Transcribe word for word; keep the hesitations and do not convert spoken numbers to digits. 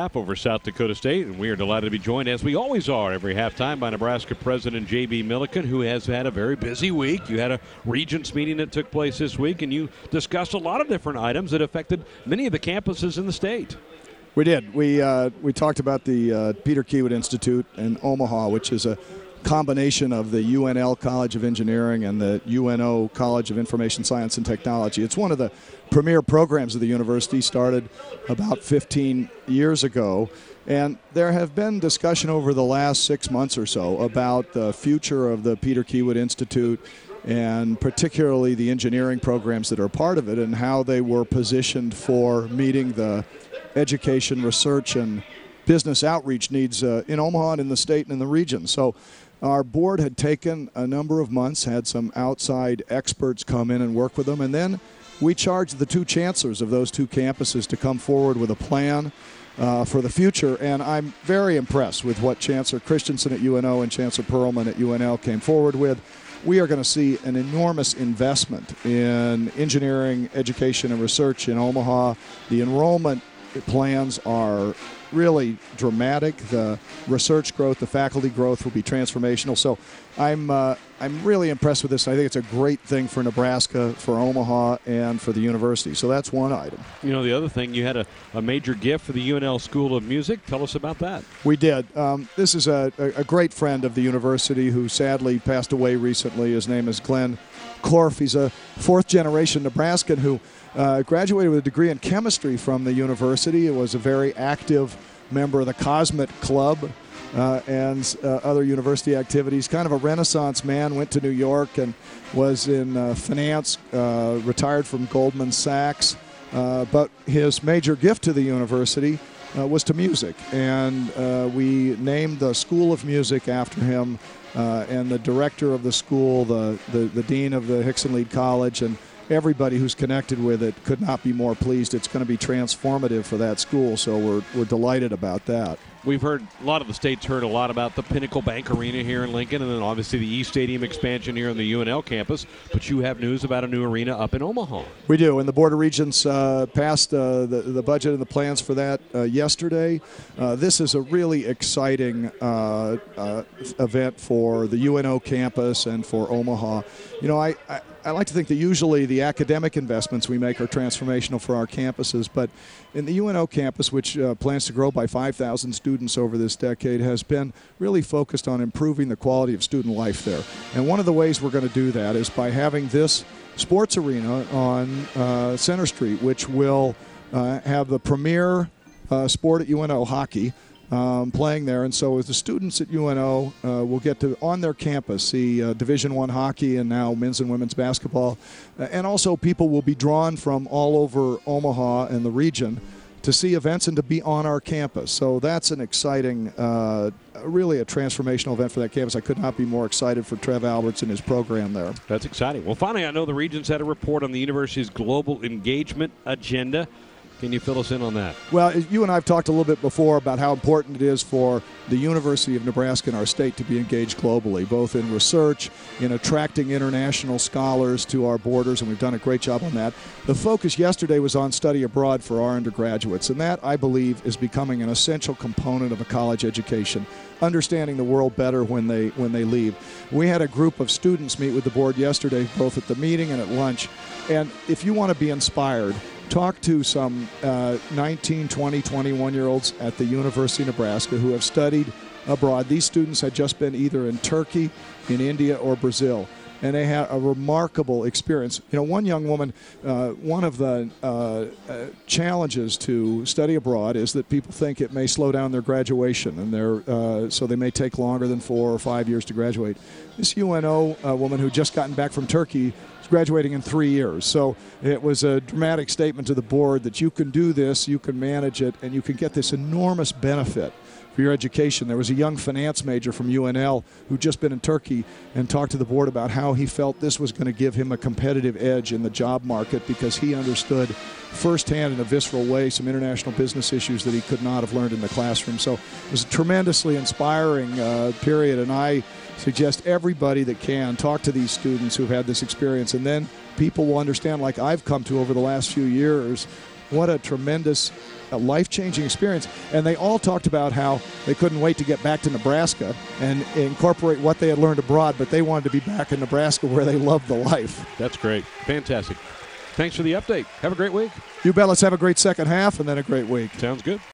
half over South Dakota State, and we are delighted to be joined, as we always are, every halftime by Nebraska President J B Milliken, who has had a very busy week. You had a Regents meeting that took place this week, and you discussed a lot of different items that affected many of the campuses in the state. We did. We uh, we talked about the uh, Peter Kiewit Institute in Omaha, which is a combination of the U N L College of Engineering and the U N O College of Information Science and Technology. It's one of the premier programs of the university, started about fifteen years ago. And there have been discussion over the last six months or so about the future of the Peter Kiewit Institute, and particularly the engineering programs that are part of it, and how they were positioned for meeting the education, research, and business outreach needs uh, in Omaha and in the state and in the region. So our board had taken a number of months, had some outside experts come in and work with them, and then we charged the two chancellors of those two campuses to come forward with a plan uh, for the future. And I'm very impressed with what Chancellor Christensen at U N O and Chancellor Perlman at U N L came forward with. We are going to see an enormous investment in engineering, education, and research in Omaha. The enrollment plans are really dramatic. The research growth, the faculty growth will be transformational. So I'm uh, I'm really impressed with this. I think it's a great thing for Nebraska, for Omaha, and for the university. So that's one item. You know, the other thing, you had a, a major gift for the U N L School of Music. Tell us about that. We did. Um, this is a, a great friend of the university who sadly passed away recently. His name is Glenn Korf. He's a fourth-generation Nebraskan who Uh, graduated with a degree in chemistry from the university. It was a very active member of the Cosmet Club uh, and uh, other university activities. Kind of a Renaissance man, went to New York and was in uh, finance, uh, retired from Goldman Sachs. Uh, but his major gift to the university uh, was to music. And uh, we named the School of Music after him, uh, and the director of the school, the, the, the dean of the Hickson Lead College, and everybody who's connected with it could not be more pleased. It's going to be transformative for that school, so we're we're delighted about that. We've heard, a lot of the state's heard a lot about the Pinnacle Bank Arena here in Lincoln, and then obviously the East Stadium expansion here on the U N L campus, but you have news about a new arena up in Omaha. We do, and the Board of Regents uh, passed uh, the, the budget and the plans for that uh, yesterday. Uh, this is a really exciting uh, uh, event for the U N O campus and for Omaha. You know, I, I I like to think that usually the academic investments we make are transformational for our campuses, but in the U N O campus, which uh, plans to grow by five thousand students over this decade, has been really focused on improving the quality of student life there. And one of the ways we're going to do that is by having this sports arena on uh, Center Street, which will uh, have the premier uh, sport at U N O, hockey, Um, playing there. And so as the students at U N O uh, will get to, on their campus, see uh, Division One hockey and now men's and women's basketball. Uh, and also people will be drawn from all over Omaha and the region to see events and to be on our campus. So that's an exciting, uh, really a transformational event for that campus. I could not be more excited for Trev Alberts and his program there. That's exciting. Well, finally, I know the Regents had a report on the university's global engagement agenda. Can you fill us in on that? Well, you and I have talked a little bit before about how important it is for the University of Nebraska and our state to be engaged globally, both in research, in attracting international scholars to our borders, and we've done a great job on that. The focus yesterday was on study abroad for our undergraduates, and that, I believe, is becoming an essential component of a college education, understanding the world better when they when they leave. We had a group of students meet with the board yesterday, both at the meeting and at lunch, and if you want to be inspired, talk to some uh, nineteen, twenty, twenty-one-year-olds at the University of Nebraska who have studied abroad. These students had just been either in Turkey, in India, or Brazil, and they had a remarkable experience. You know, one young woman, uh, one of the uh, uh, challenges to study abroad is that people think it may slow down their graduation, and they're, uh, so they may take longer than four or five years to graduate. This U N O uh, woman who just gotten back from Turkey is graduating in three years. So it was a dramatic statement to the board that you can do this, you can manage it, and you can get this enormous benefit for your education. There was a young finance major from U N L who'd just been in Turkey and talked to the board about how he felt this was going to give him a competitive edge in the job market because he understood firsthand in a visceral way some international business issues that he could not have learned in the classroom. So it was a tremendously inspiring uh, period, and I suggest everybody that can talk to these students who've had this experience, and then people will understand, like I've come to over the last few years, what a tremendous, uh, life-changing experience. And they all talked about how they couldn't wait to get back to Nebraska and incorporate what they had learned abroad, but they wanted to be back in Nebraska where they loved the life. That's great. Fantastic. Thanks for the update. Have a great week. You bet. Let's have a great second half and then a great week. Sounds good.